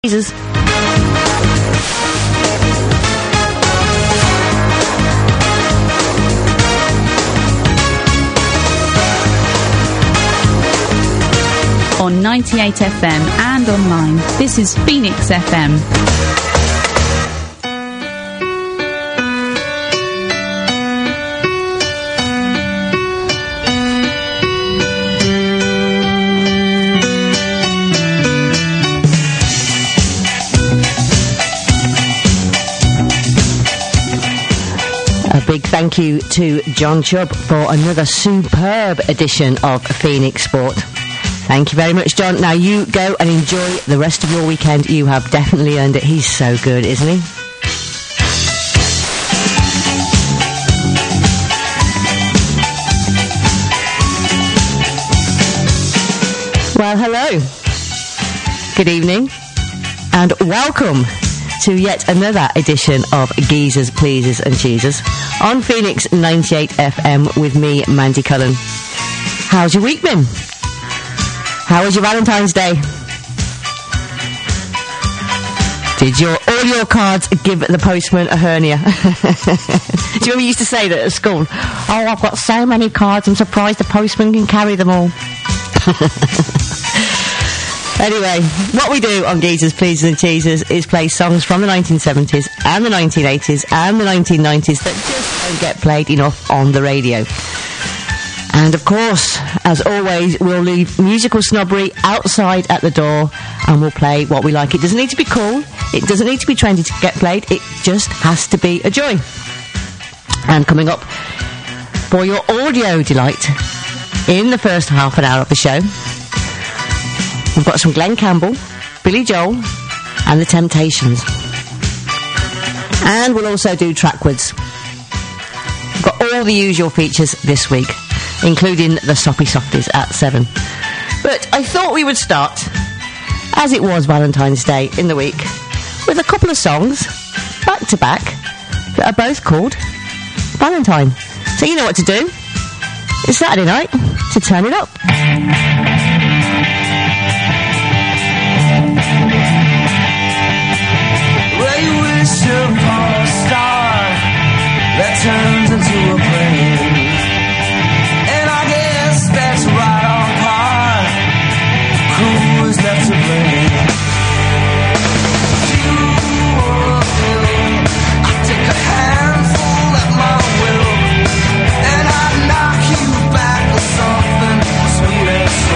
Jesus. On 98 FM and online, this is Phoenix FM. Big thank you to John Chubb for another superb edition of Phoenix Sport. Thank you very much, John. Now you go and enjoy the rest of your weekend. You have definitely earned it. He's so good, isn't he? Well, hello. Good evening. And welcome to yet another edition of Geezers, Pleasers and Cheesers on Phoenix 98 FM with me, Mandy Cullen. How's your week been? How was your Valentine's Day? Did all your cards give the postman a hernia? Do you remember we used to say that at school? Oh, I've got so many cards, I'm surprised the postman can carry them all. Anyway, what we do on Geezers, Pleasers and Cheesers is play songs from the 1970s and the 1980s and the 1990s that just don't get played enough on the radio. And of course, as always, we'll leave musical snobbery outside at the door and we'll play what we like. It doesn't need to be cool, it doesn't need to be trendy to get played, it just has to be a joy. And coming up for your audio delight in the first half an hour of the show, we've got some Glenn Campbell, Billy Joel, and The Temptations. And we'll also do Trackwards. We've got all the usual features this week, including the Soppy Softies at 7. But I thought we would start, as it was Valentine's Day in the week, with a couple of songs, back to back, that are both called Valentine. So you know what to do. It's Saturday night to turn it up. Upon a star that turns into a plane, and I guess that's right on par. Who is left to blame? I take a handful at my will, and I knock you back with something sweet and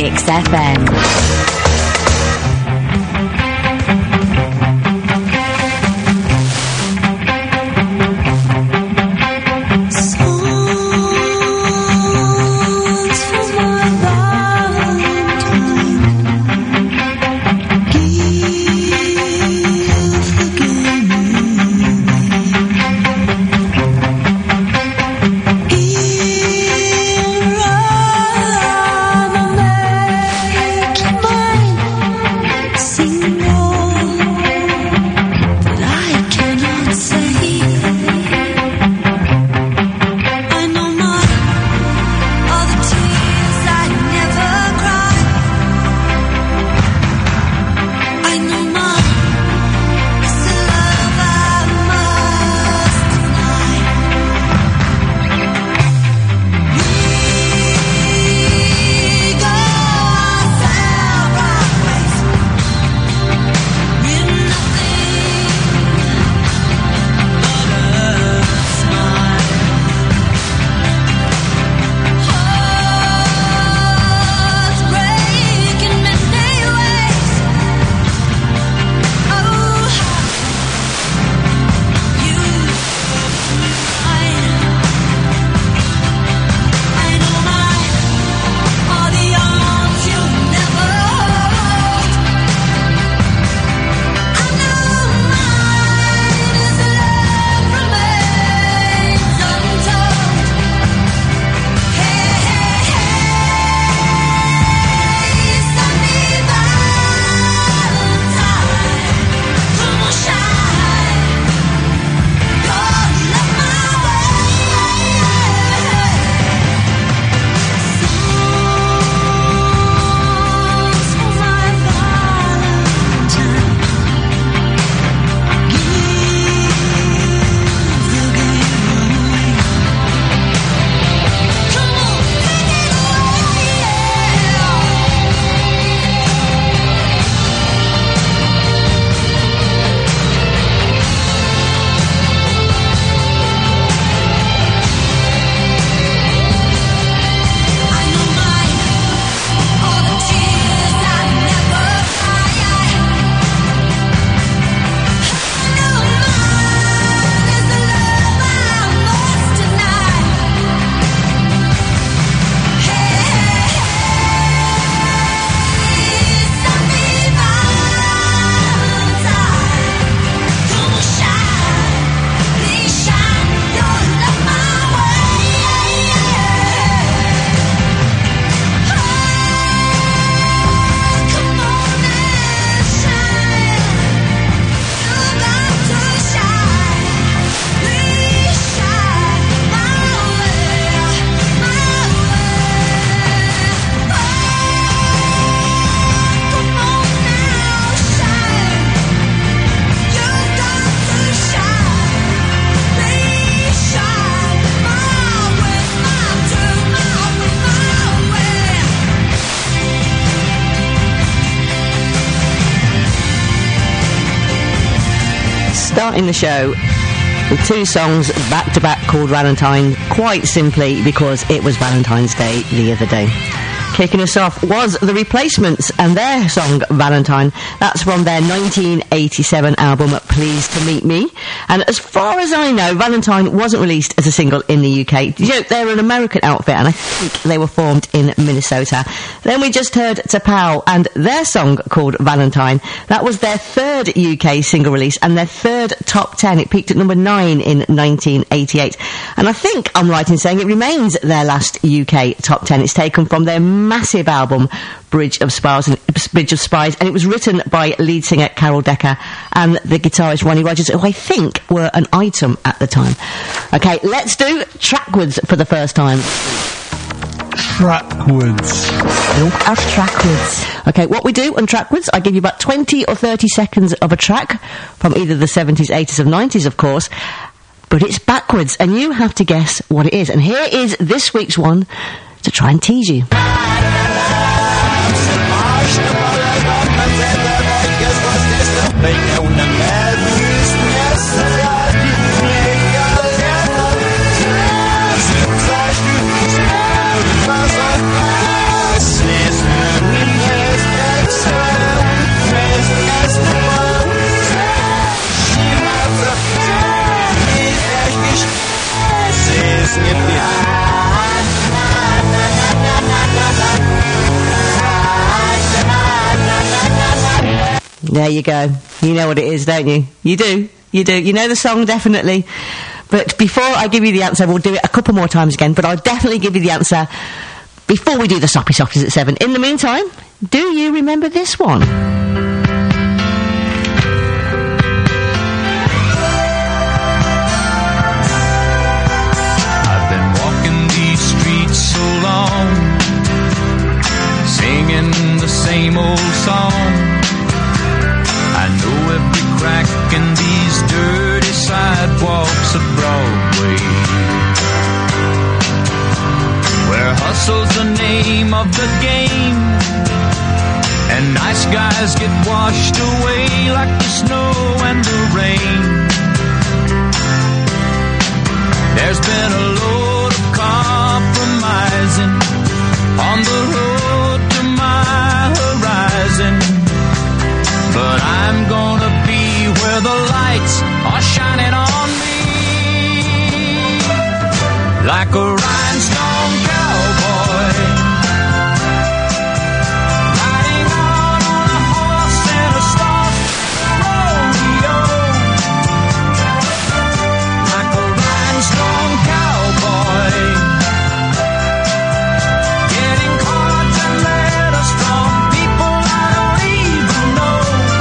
Mix FM. Starting the show with two songs back to back called Valentine, quite simply because it was Valentine's Day the other day. Kicking us off was The Replacements and their song Valentine. That's from their 1987 album Pleased to Meet Me. And as far as I know, Valentine wasn't released as a single in the UK. You know, they're an American outfit and I think they were formed in Minnesota. Then we just heard T'Pau and their song called Valentine. That was their third UK single release and their third top 10. It peaked at number 9 in 1988. And I think I'm right in saying it remains their last UK top 10. It's taken from their massive album Bridge of Spies, and it was written by lead singer Carol Decker and the guitarist Ronnie Rogers, who I think were an item at the time. Okay, let's do Trackwards for the first time. Trackwards. Trackwards. Okay, what we do on Trackwards, I give you about 20 or 30 seconds of a track from either the 70s, 80s or 90s, of course, but it's backwards and you have to guess what it is. And here is this week's one to try and tease you. skip it. There you go. You know what it is, don't you? You do. You do. You know the song, definitely. But before I give you the answer, we'll do it a couple more times again, but I'll definitely give you the answer before we do the Soppy Softies at 7. In the meantime, do you remember this one? I've been walking these streets so long, singing the same old song. I know every crack in these dirty sidewalks of Broadway, where hustle's the name of the game, and nice guys get washed away like the snow and the rain. There's been a load of compromising on the road to my horizon, but I'm gonna be where the lights are shining on me, like a rhinestone cowboy, riding out on a horse in a rodeo, like a rhinestone cowboy, getting cards and letters from people I don't even know,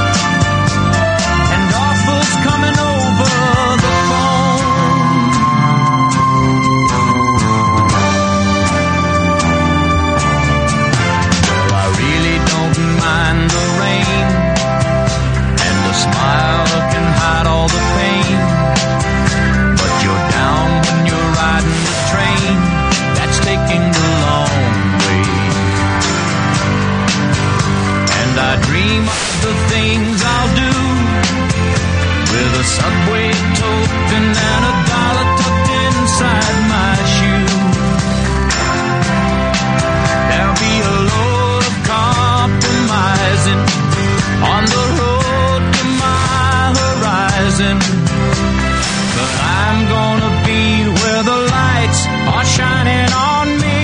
and offers coming over the phone. Well, I really don't mind the rain, and a smile can hide all the pain, but you're down when you're riding the train that's taking the long way. And I dream of the things I'll do, with a Subway token and a dollar tucked inside my shoe. There'll be a load of compromising on the road to my horizon, but I'm gonna be where the lights are shining on me,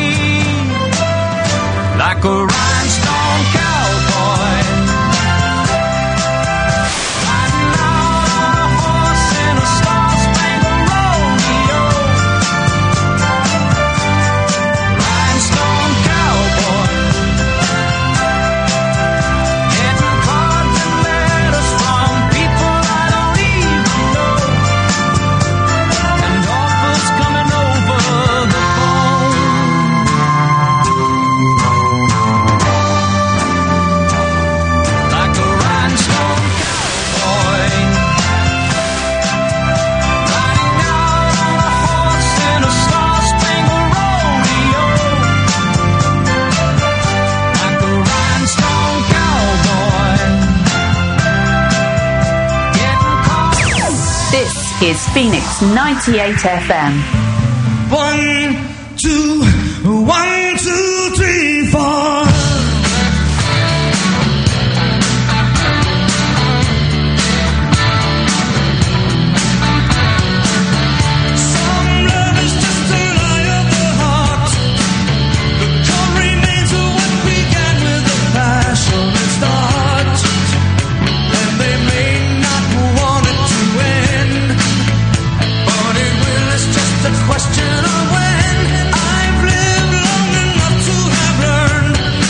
like a rhinestone cowboy, riding out on a horse in a star-spangled rodeo. Rhinestone cowboy, getting cards and letters from people I don't even know, and offers coming over the phone. Like a rhinestone cowboy, riding out on a horse in a star-spangled rodeo. Like a rhinestone cowboy, getting caught. This is Phoenix 98 FM. 1, 2, 1, 2, 3, 4. Some love is just a lie of the heart. The core remains of what began with a passionate start, and they may not want it to end, but it will. It's just a question of when. I've lived long enough to have learned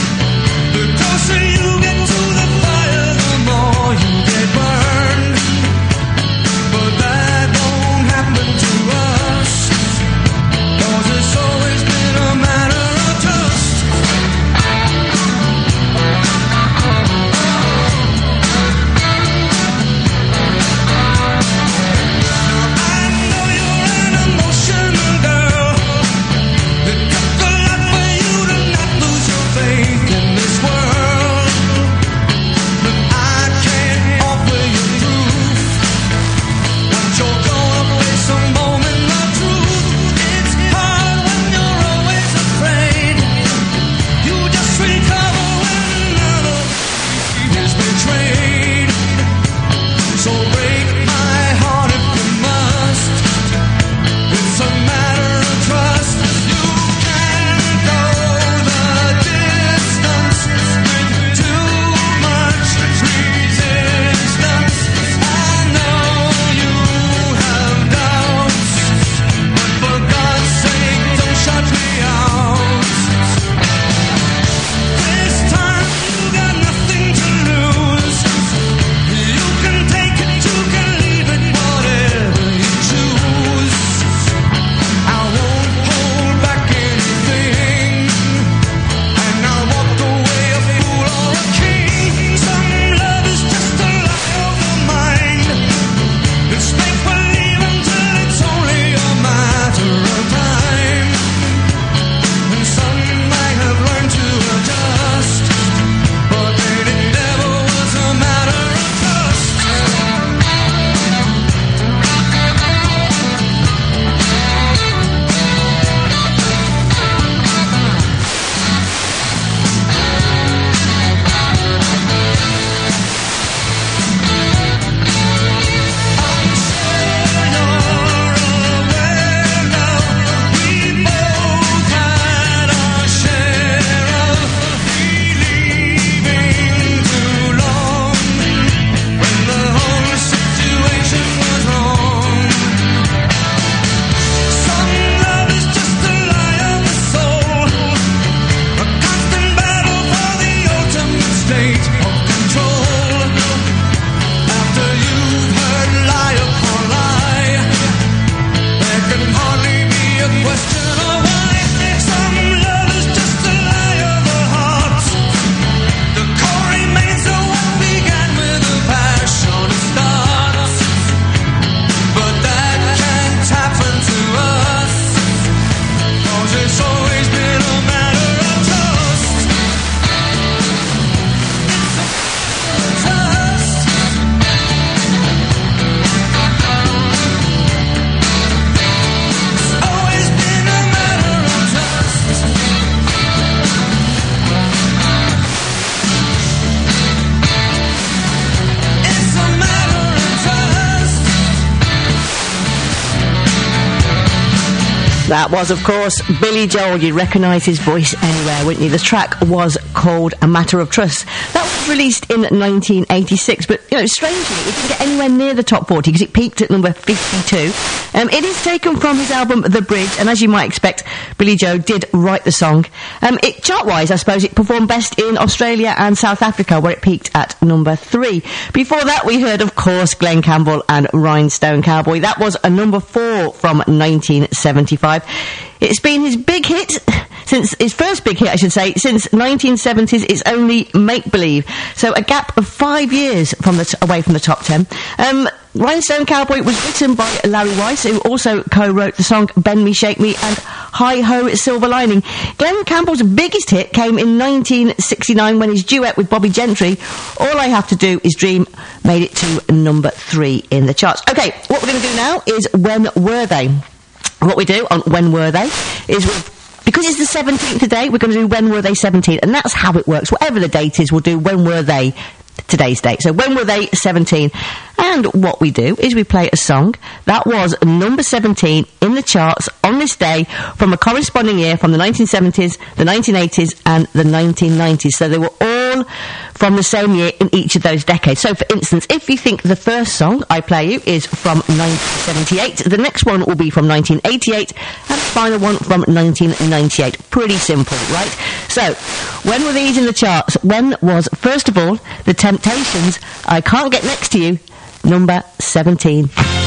That was, of course, Billy Joel. You'd recognise his voice anywhere, wouldn't you? The track was called A Matter of Trust. That was released in 1986, but, you know, strangely, it didn't get anywhere near the top 40 because it peaked at number 52. It is taken from his album The Bridge, and as you might expect, Billy Joel did write the song. Chart-wise, I suppose, it performed best in Australia and South Africa, where it peaked at number 3. Before that, we heard, of course, Glenn Campbell and Rhinestone Cowboy. That was a number 4 from 1975. It's been his big hit, since his first big hit, I should say, since 1970s. It's only Make Believe. So a gap of 5 years from away from the top 10. Rhinestone Cowboy was written by Larry Weiss, who also co-wrote the song Bend Me, Shake Me and Hi Ho Silver Lining. Glenn Campbell's biggest hit came in 1969 when his duet with Bobby Gentry, All I Have to Do Is Dream, made it to number 3 in the charts. Okay, what we're going to do now is When Were They? What we do on When Were They is because it's the 17th today, we're going to do When Were They 17, and that's how it works. Whatever the date is, we'll do When Were They today's date. So When Were They 17? And what we do is we play a song that was number 17 in the charts on this day from a corresponding year from the 1970s, the 1980s and the 1990s. So they were all from the same year in each of those decades. So for instance, if you think the first song I play you is from 1978, the next one will be from 1988 and the final one from 1998. Pretty simple, right? So, when were these in the charts? When was, first of all, The Temptations, I Can't Get Next to You, number 17.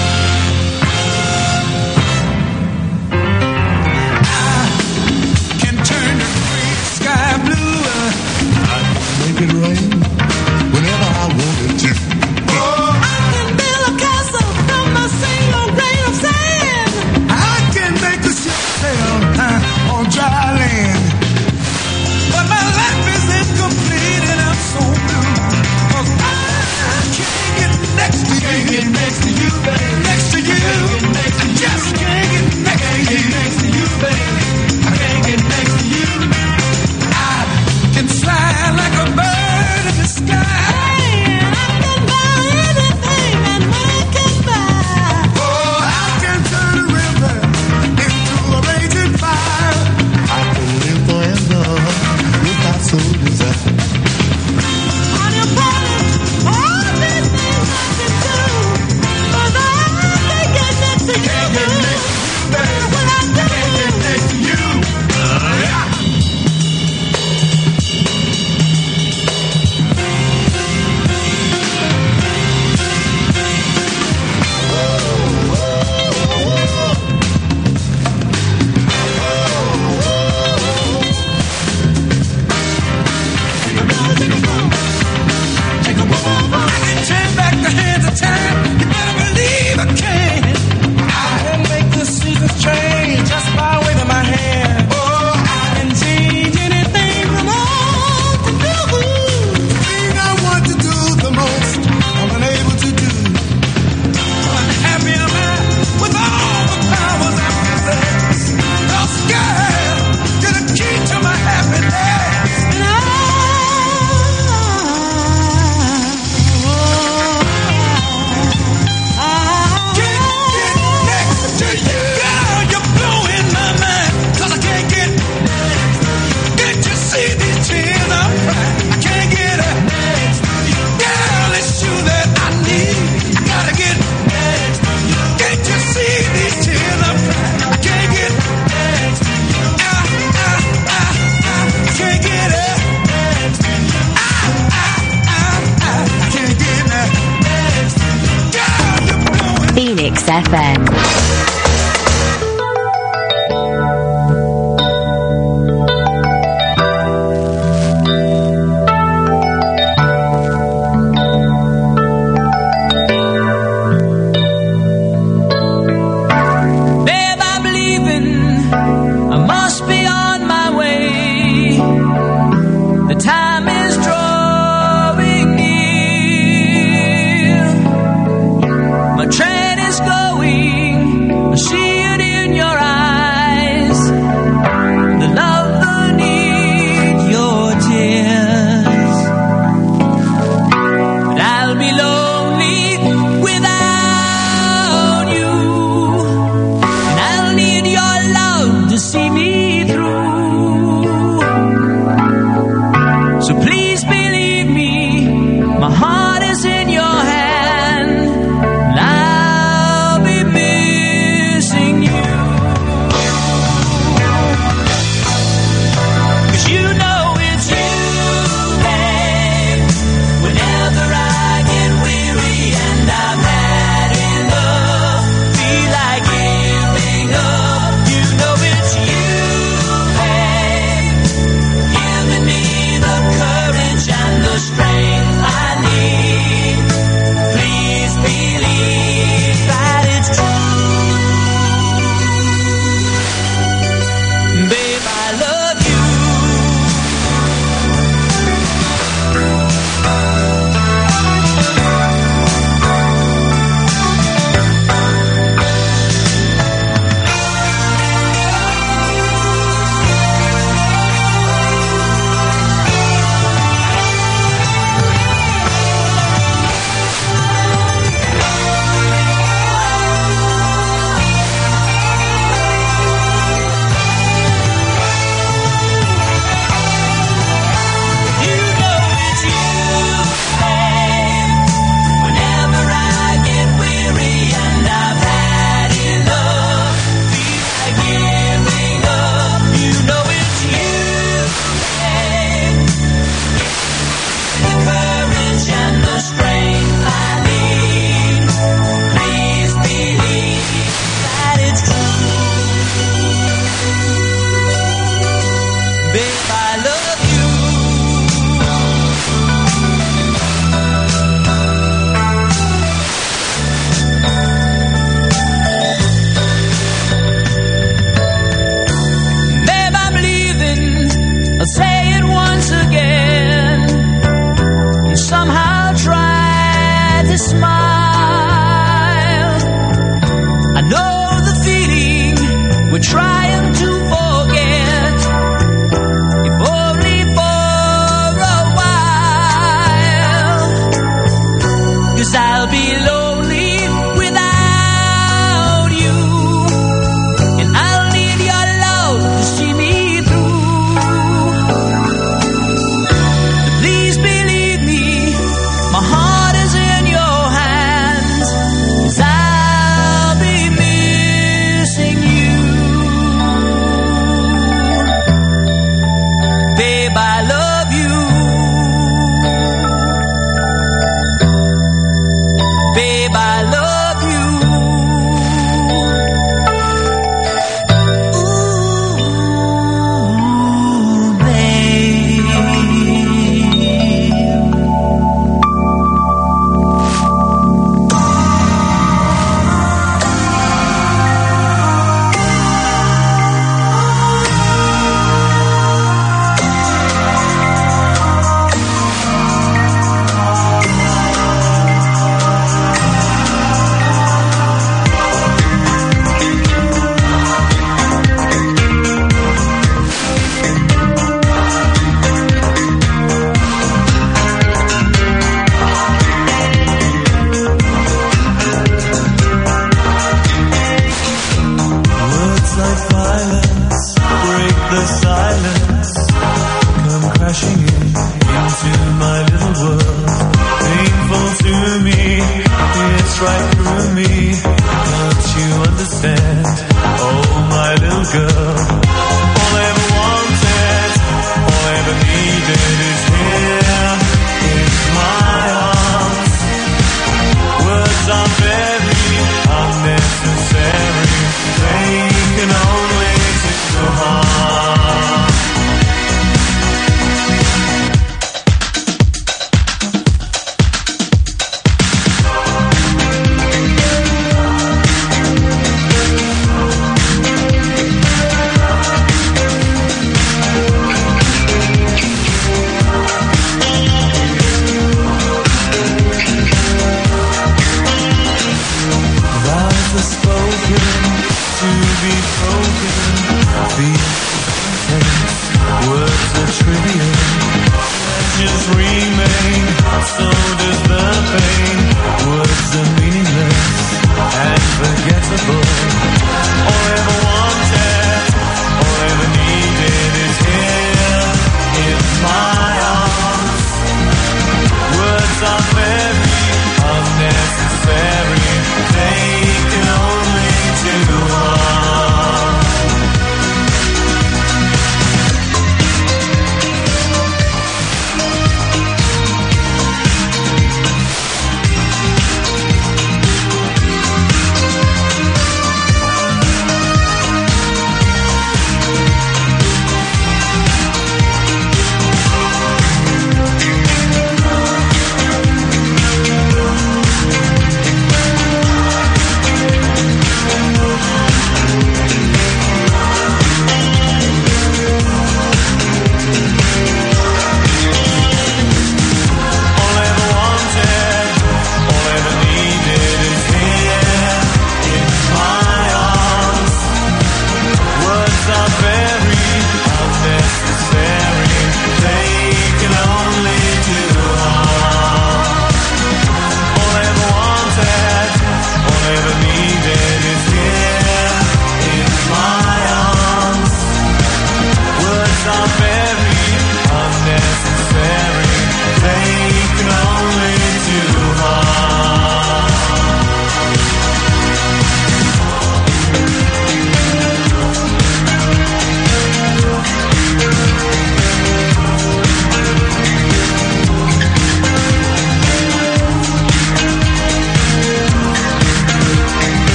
Phoenix FM. Train is going we're trying to forget, if only for a while. 'Cause I'll be lonely without you, and I'll need your love to see me through. So please believe me, my heart is in your hands, 'cause I'll be missing you.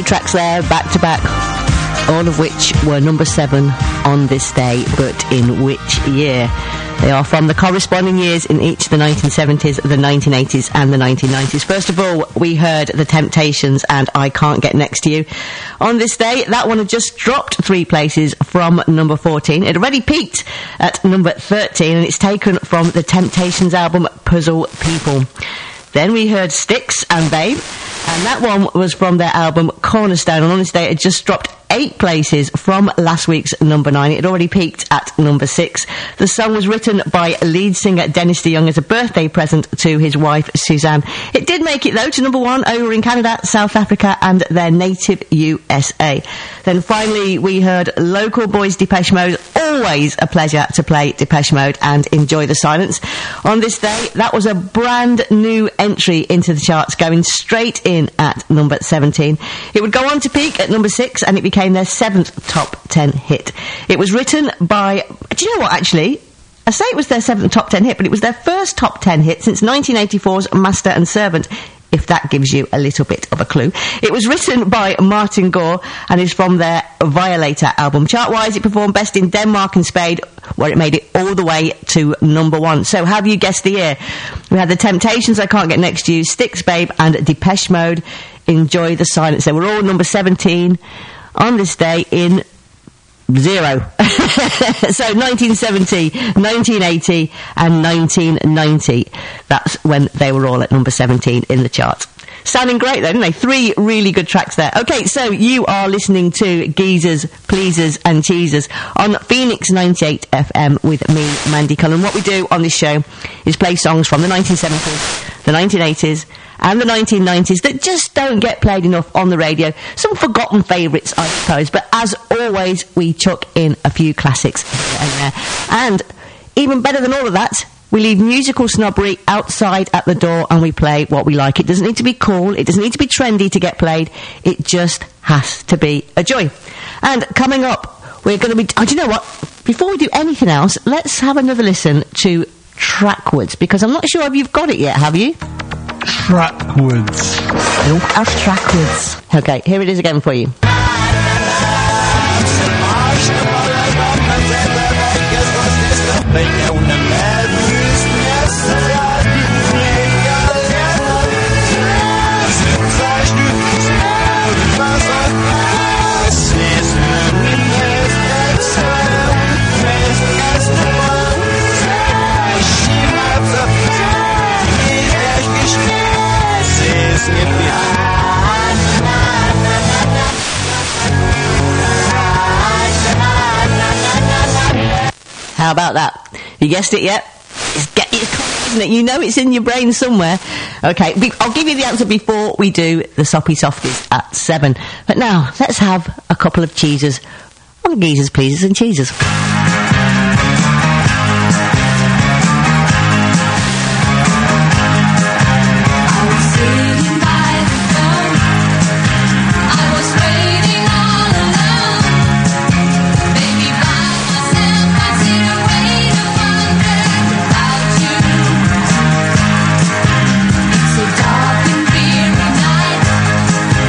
tracks there, back to back, all of which were number 7 on this day, but in which year? They are from the corresponding years in each of the 1970s, the 1980s and the 1990s. First of all, we heard The Temptations and I Can't Get Next to You. On this day, that one had just dropped 3 places from number 14. It already peaked at number 13, and it's taken from the Temptations album Puzzle People. Then we heard Styx and Babe, and that one was from their album Cornerstone, and on this day it just dropped 8 places from last week's number 9. It had already peaked at number 6. The song was written by lead singer Dennis DeYoung as a birthday present to his wife Suzanne. It did make it though to number 1 over in Canada, South Africa and their native USA. Then finally we heard local boys Depeche Mode. Always a pleasure to play Depeche Mode and Enjoy the Silence. On this day, that was a brand new entry into the charts, going straight in at number 17. It would go on to peak at number 6, and it became their 7th top 10 hit. It was written by... Do you know what, actually? I say it was their 7th top 10 hit, but it was their first top 10 hit since 1984's Master and Servant, if that gives you a little bit of a clue. It was written by Martin Gore and is from their Violator album. Chart-wise, it performed best in Denmark and Spain, where it made it all the way to number 1. So, have you guessed the year? We had The Temptations, I Can't Get Next to You, Styx, Babe, and Depeche Mode, Enjoy the Silence. They were all number 17 on this day in 0. So 1970, 1980 and 1990. That's when they were all at number 17 in the charts. Sounding great though, didn't they? 3 really good tracks there. Okay, so you are listening to Geezers, Pleasers and Cheesers on Phoenix 98 FM with me, Mandy Cullen. What we do on this show is play songs from the 1970s, the 1980s and the 1990s that just don't get played enough on the radio. Some forgotten favourites, I suppose, but as always, we chuck in a few classics here and there. And even better than all of that, we leave musical snobbery outside at the door and we play what we like. It doesn't need to be cool, it doesn't need to be trendy to get played, it just has to be a joy. And coming up, we're going to be... Oh, do you know what? Before we do anything else, let's have another listen to Trackwards, because I'm not sure if you've got it yet, have you? Trackwards. Look at Trackwards. Okay, here it is again for you. How about that? You guessed it yet? Isn't it? You know it's in your brain somewhere. Okay, I'll give you the answer before we do the Soppy Softies at 7. But now, let's have a couple of cheesers on Geezers, Pleasers and Cheesers.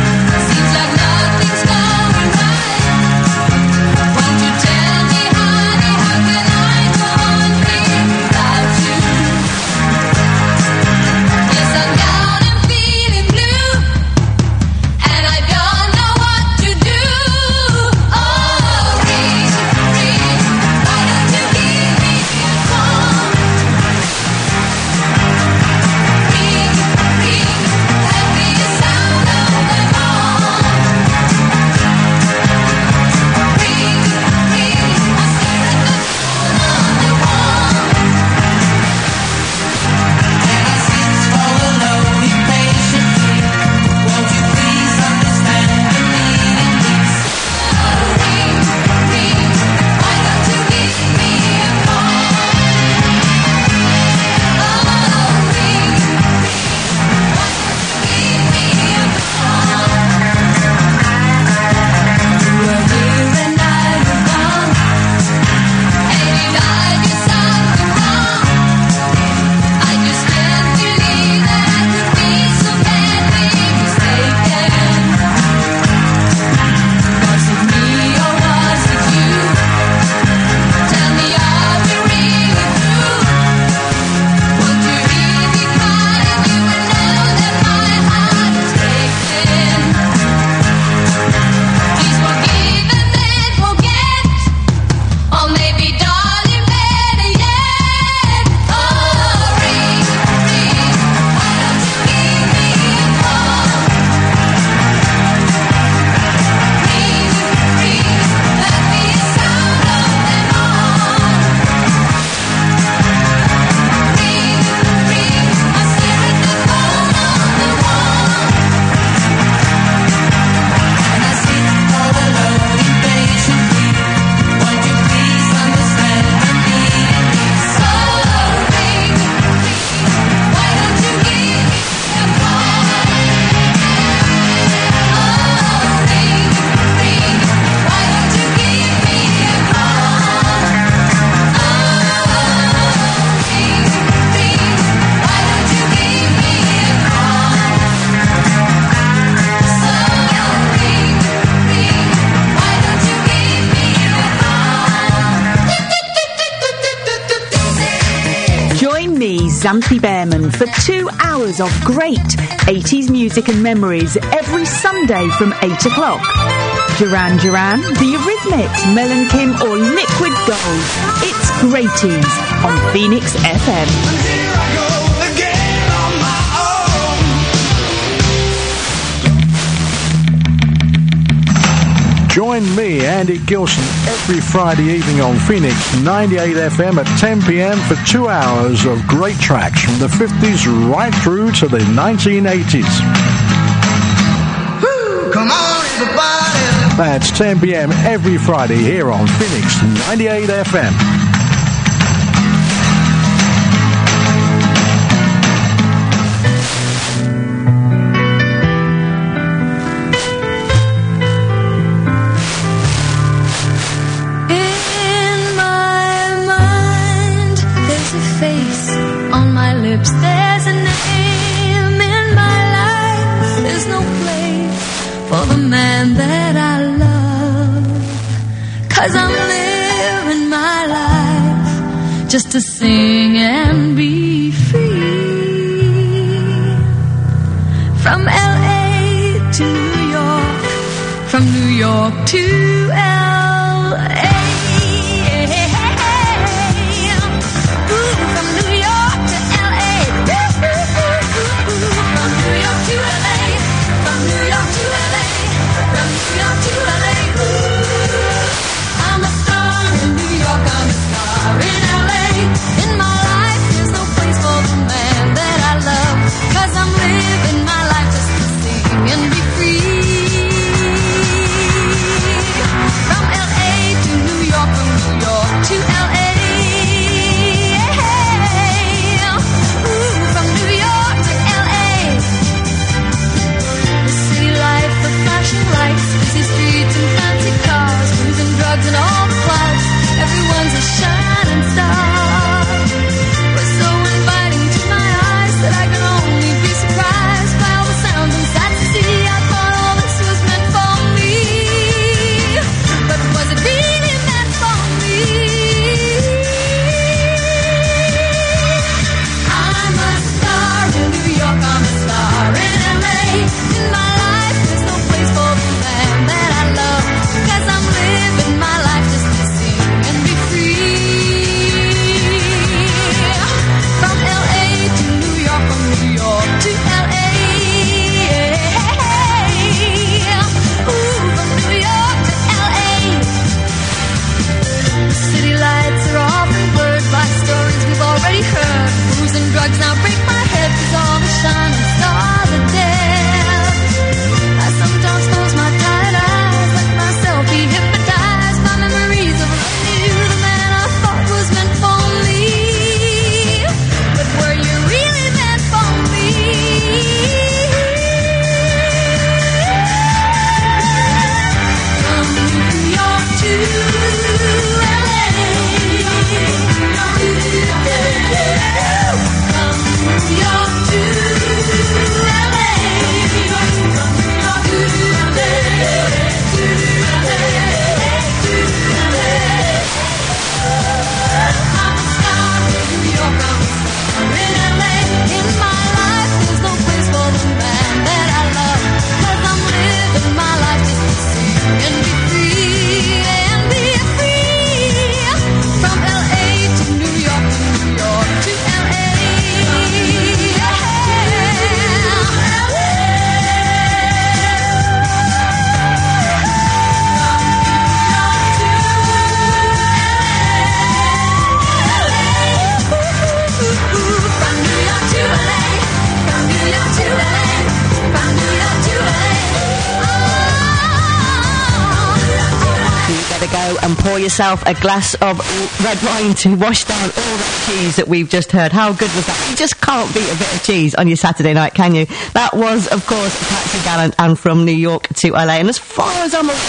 Tell me how Xanthi Behrman for 2 hours of great 80s music and memories every Sunday from 8 o'clock. Duran Duran, The Eurythmics, Mel and Kim or Liquid Gold. It's Greaties on Phoenix FM. Join me, Andy Gilson, every Friday evening on Phoenix 98 FM at 10 p.m. for 2 hours of great tracks from the 50s right through to the 1980s. Come on, everybody. That's 10 p.m. every Friday here on Phoenix 98 FM. There's a name in my life. There's no place for the man that I love. 'Cause I'm living my life just to sing and be free. From LA to New York, from New York to LA. Yourself a glass of red wine to wash down all that cheese that we've just heard. How good was that? You just can't beat a bit of cheese on your Saturday night, can you? That was, of course, Patsy Gallant and From New York to LA. And as far as I'm aware,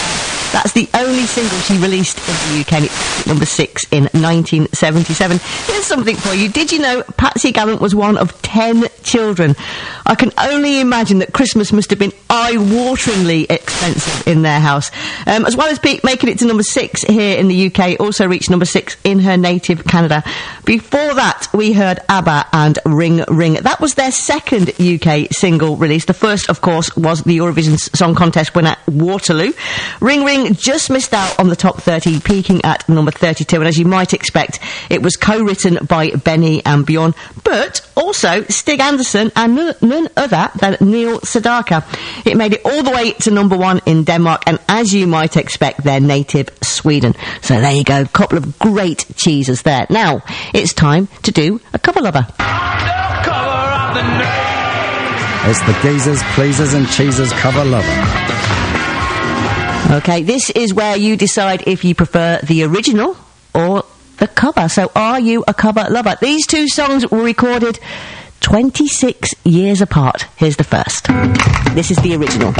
That's the only single she released in the UK, and it's number 6 in 1977. Here's something for you. Did you know Patsy Gallant was one of 10 children? I can only imagine that Christmas must have been eye-wateringly expensive in their house. As well as making it to number 6 here in the UK, also reached number 6 in her native Canada. Before that, we heard ABBA and Ring Ring. That was their second UK single release. The first, of course, was the Eurovision Song Contest winner Waterloo. Ring Ring just missed out on the top 30, peaking at number 32, and as you might expect, it was co-written by Benny and Bjorn, but also Stig Anderson and none other than Neil Sedaka. It made it all the way to number 1 in Denmark, and as you might expect, their native Sweden. So there you go, couple of great cheeses there. Now, it's time to do a cover lover. It's the Geezers, Pleasers and Cheesers cover lover. Okay, this is where you decide if you prefer the original or the cover. So are you a cover lover? These two songs were recorded 26 years apart. Here's the first. This is the original.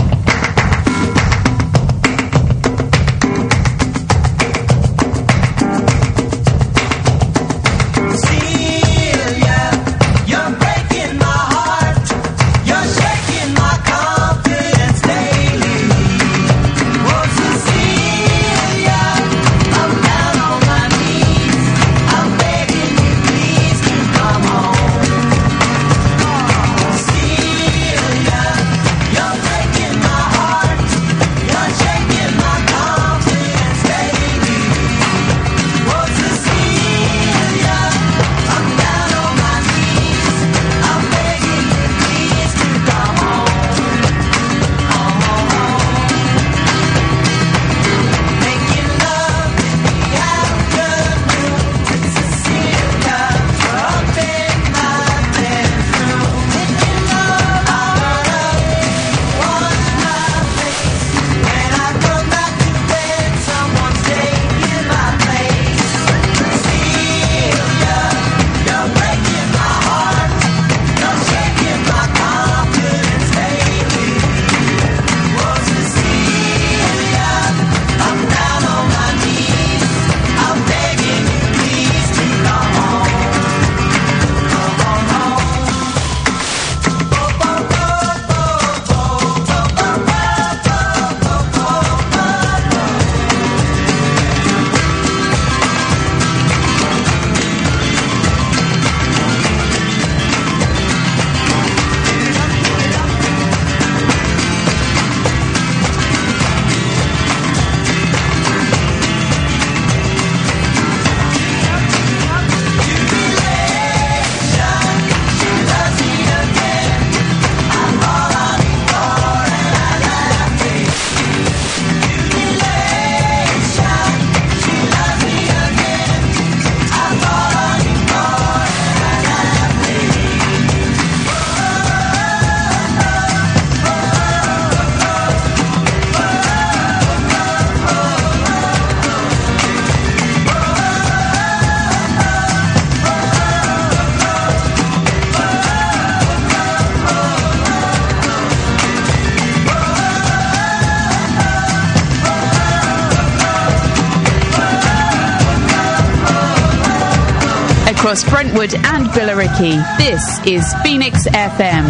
Across Brentwood and Billericay, this is Phoenix FM.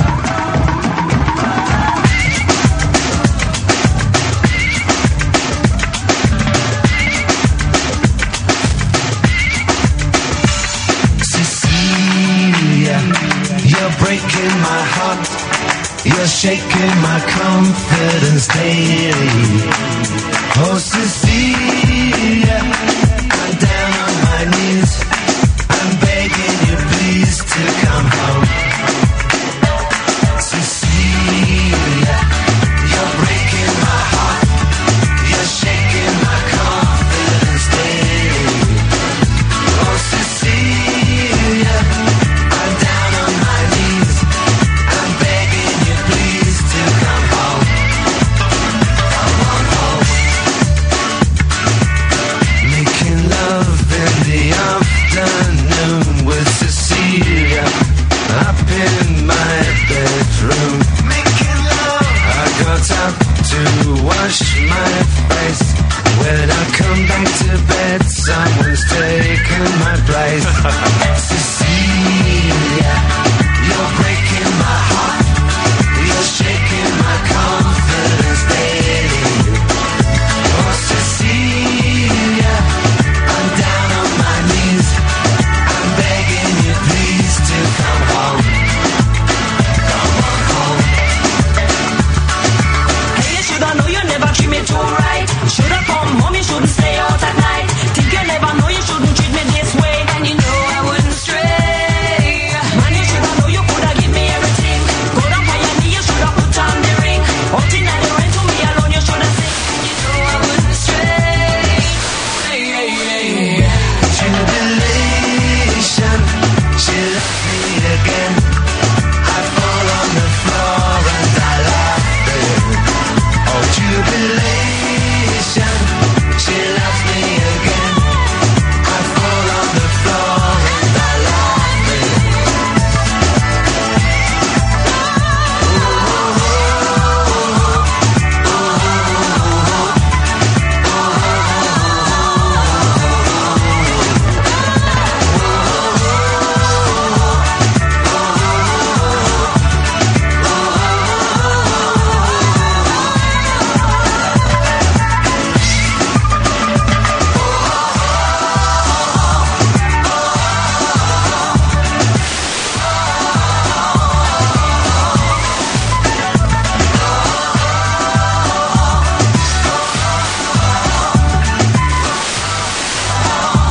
Breaking my heart, you're shaking my confidence daily. Oh, Cecilia, I'm down on my knees, I'm begging you please to come home. Cecilia, you're breaking my heart, you're shaking my confidence daily. Oh, Cecilia, I'm down on my knees, I'm begging you please to come home. Come on home.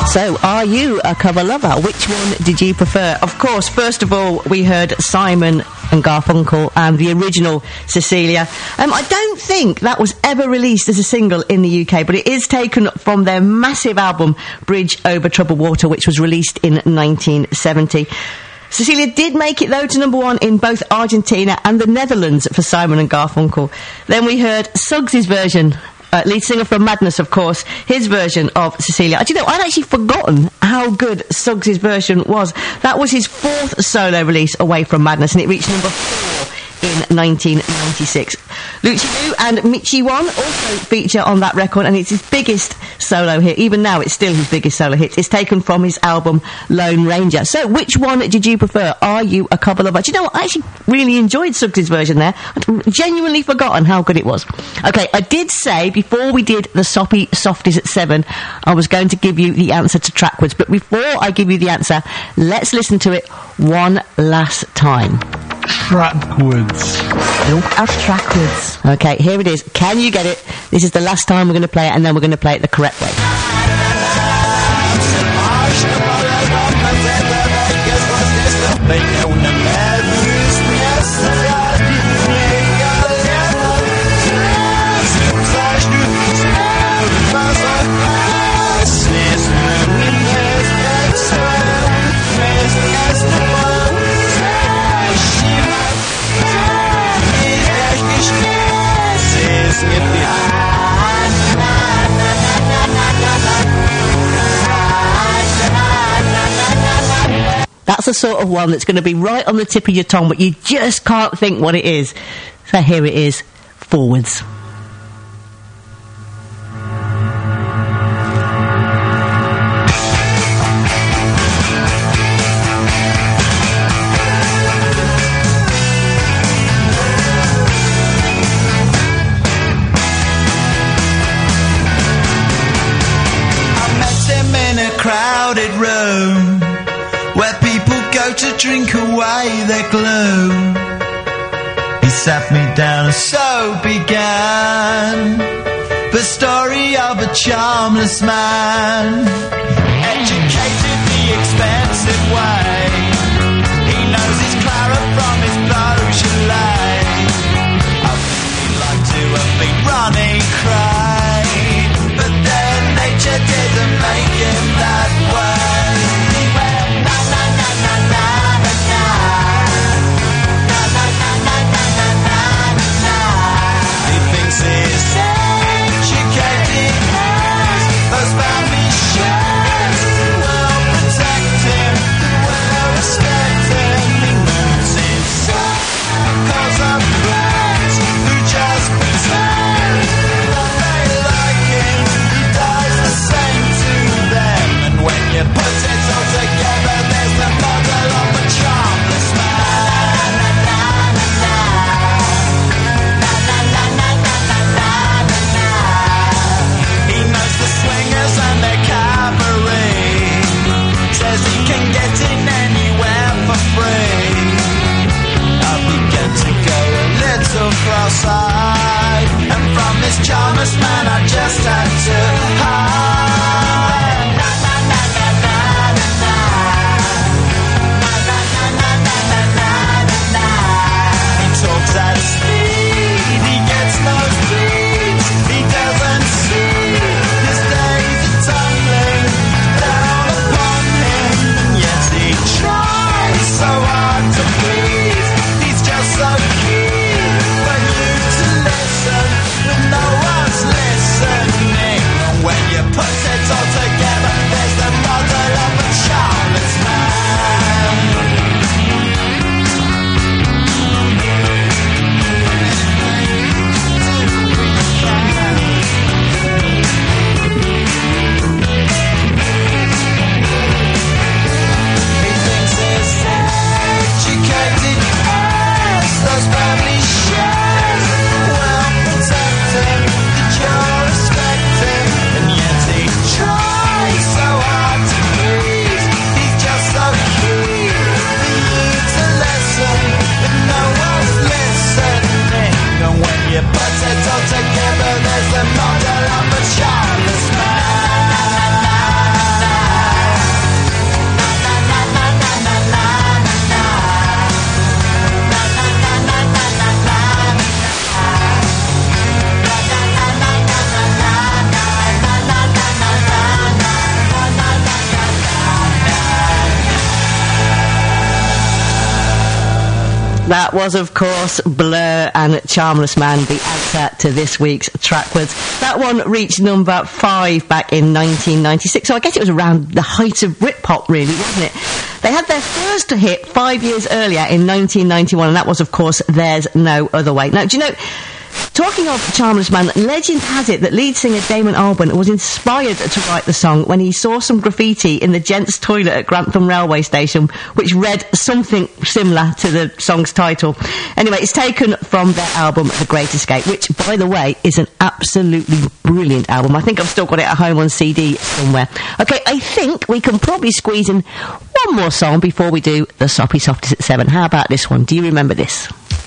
So, are you a cover lover? Which one did you prefer? Of course, first of all, we heard Simon and Garfunkel and the original Cecilia. I don't think that was ever released as a single in the UK, but it is taken from their massive album Bridge Over Troubled Water, which was released in 1970. Cecilia did make it, though, to number one in both Argentina and the Netherlands for Simon and Garfunkel. Then we heard Suggs' version, lead singer from Madness, of course, his version of Cecilia. Do you know, I'd actually forgotten how good Suggs' version was. That was his fourth solo release away from Madness, and it reached number 4 in 1996. Lucy Liu and Michi Wan also feature on that record, and it's his biggest solo hit. Even now, it's still his biggest solo hit. It's taken from his album Lone Ranger. So, which one did you prefer? Are you a cover lover? Do you know what? I actually really enjoyed Suggs' version there. I'd genuinely forgotten how good it was. Okay, I did say before we did the Soppy Softies at 7, I was going to give you the answer to Trackwards. But before I give you the answer, let's listen to it one last time. Trackwards. Look at Trackwards. Okay, here it is. Can you get it? This is the last time we're going to play it, and then we're going to play it the correct way. That's the sort of one that's going to be right on the tip of your tongue, but you just can't think what it is. So here it is, Forwards. Crowded room where people go to drink away their gloom. He sat me down and so began the story of a charmless man, educated the expensive way. He knows his Clara from his Beaujolais. I really like to have been running cry, but then nature didn't make him that way. He went na na na na na na na na na na na na na na na. He thinks he's educated, those family shares will protect him. Well, That was, of course, Blur and Charmless Man, the answer to this week's Trackwards. That one reached number 5 back in 1996, so I guess it was around the height of Britpop, really, wasn't it? They had their first hit 5 years earlier in 1991, and that was, of course, There's No Other Way. Now, do you know... Talking of Charmless Man, legend has it that lead singer Damon Albarn was inspired to write the song when he saw some graffiti in the gents' toilet at Grantham Railway Station, which read something similar to the song's title. Anyway, it's taken from their album The Great Escape, which, by the way, is an absolutely brilliant album. I think I've still got it at home on CD somewhere. Okay, I think we can probably squeeze in one more song before we do the Soppy Softies at 7. How about this one? Do you remember this?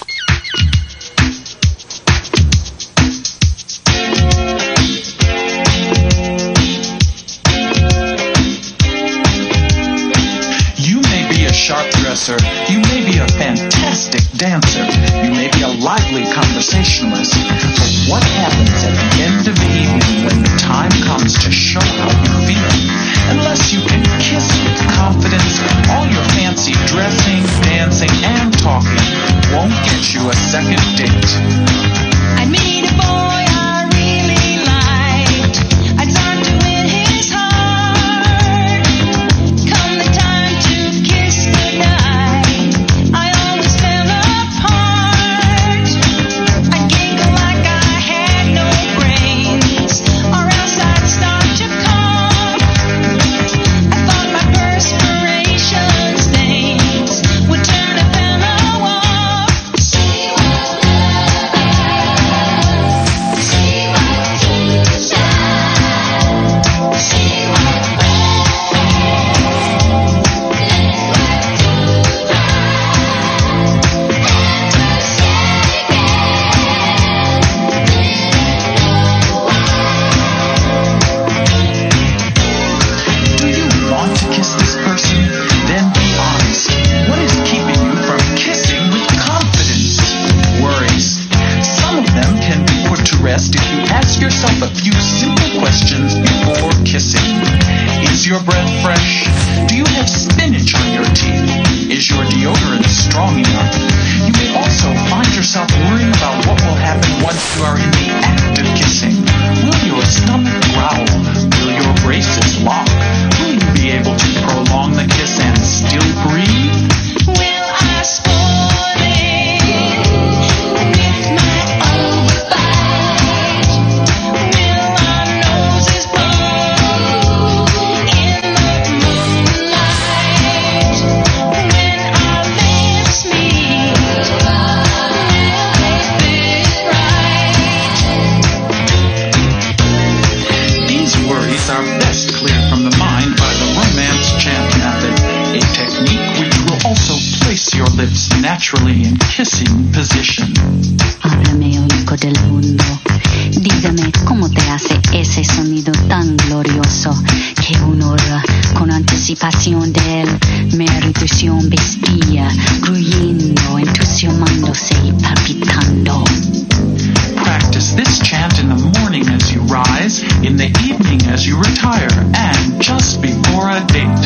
Sharp dresser, you may be a fantastic dancer, you may be a lively conversationalist, but what happens at the end of the evening when the time comes to show how you feel? Unless you can kiss with confidence, all your fancy dressing, dancing, and talking won't get you a second date. I meet a boy I really liked, I tried to win his heart. Come the time to kiss goodnight, I always fell apart. I giggle like I had no brains, or else I'd start to cough. I thought my perspiration stains would turn a fellow off. She was Do you want to kiss this person? Then be honest. What is keeping you from kissing with confidence? Worries. Some of them can be put to rest if you ask yourself a few simple questions before kissing. Is your breath fresh? Do you have spinach on your teeth? Is your deodorant strong enough? You may also find yourself worrying about what will happen once you are in the act of kissing. Will your stomach growl? Will your braces lock? Will you be able to prolong the kiss and still breathe? Will I spoil it with my overbite? Will our noses blow in the moonlight? When our lips meet, will they fit right? These worries are best cleared from the mind by the romance chant method, a technique which will also place your lips naturally in kissing position. Háblame, oigo del mundo. Dígame cómo te hace ese sonido tan glorioso que honora con anticipación de él. Mi intuición vestía, creyendo, entusiasmándose y palpitando. Practice this chant in the morning as you rise, in the evening as you retire, and just before a date.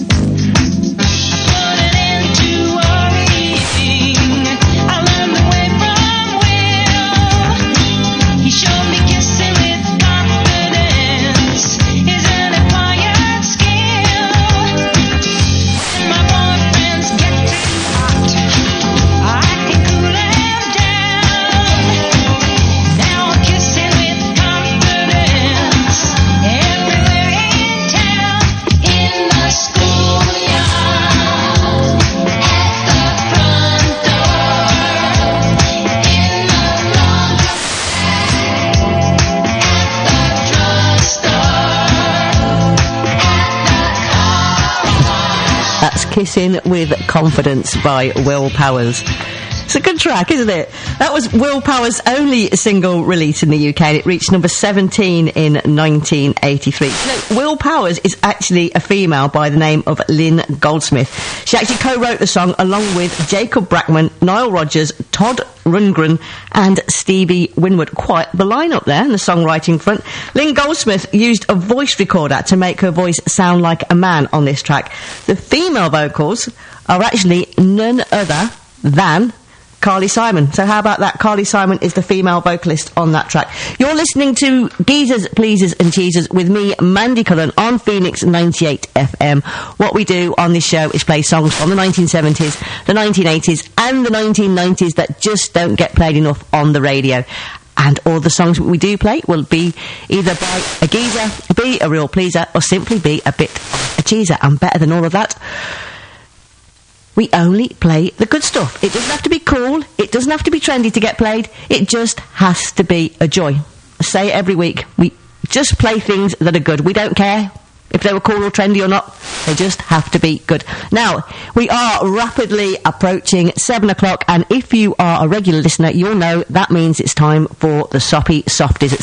Put an end to worrying. I learned the way from Will. He showed me kissing with confidence is an acquired skill. When my boyfriends get too hot, I can cool them down. Now I'm kissing with confidence everywhere in town. In the schoolyard, at the front door, in the laundromat, at the drugstore, at the car wash. That's Kissing with Confidence by Will Powers. It's a good track, isn't it? That was Will Powers' only single release in the UK, and it reached number 17 in 1983. You know, Will Powers is actually a female by the name of Lynn Goldsmith. She actually co-wrote the song along with Jacob Brackman, Nile Rodgers, Todd Rundgren and Stevie Winwood. Quite the lineup there in the songwriting front. Lynn Goldsmith used a voice recorder to make her voice sound like a man on this track. The female vocals are actually none other than Carly Simon. So how about that? Carly Simon is the female vocalist on that track. You're listening to Geezers, Pleasers and Cheesers with me, Mandy Cullen, on Phoenix 98 FM. What we do on this show is play songs from the 1970s, the 1980s and the 1990s that just don't get played enough on the radio. And all the songs we do play will be either by a geezer, be a real pleaser, or simply be a bit of a cheeser. And better than all of that, we only play the good stuff. It doesn't have to be cool. It doesn't have to be trendy to get played. It just has to be a joy. I say it every week. We just play things that are good. We don't care if they were cool or trendy or not. They just have to be good. Now, we are rapidly approaching 7 o'clock, and if you are a regular listener, you'll know that means it's time for the Soppy Softies.